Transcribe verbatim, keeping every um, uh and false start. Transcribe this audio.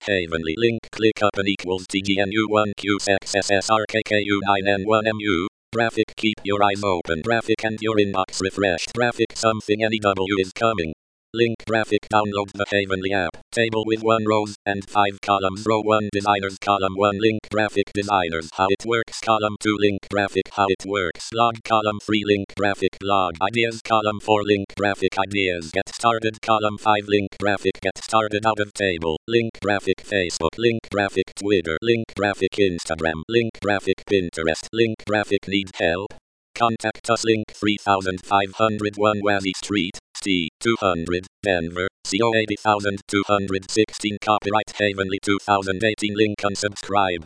Havenly link click up and equals T G N U one Q X S S R K K U nine N one M U. Graphic keep your eyes open. Graphic and your inbox refreshed. Graphic something N E W is coming. Link graphic download the Havenly app. Table with one rows and five columns. Row one designers. Column one link graphic designers. How it works. Column two link graphic how it works. Log column three link graphic log ideas. Column four link graphic ideas. Get started. Column five link graphic get started out of table. Link graphic Facebook. Link graphic Twitter. Link graphic Instagram. Link graphic Pinterest. Link graphic need help. Contact us link three thousand five hundred one Wazzy Street, C two hundred, Denver, C O eighty thousand two hundred sixteen Copyright Havenly two thousand eighteen Link unsubscribe.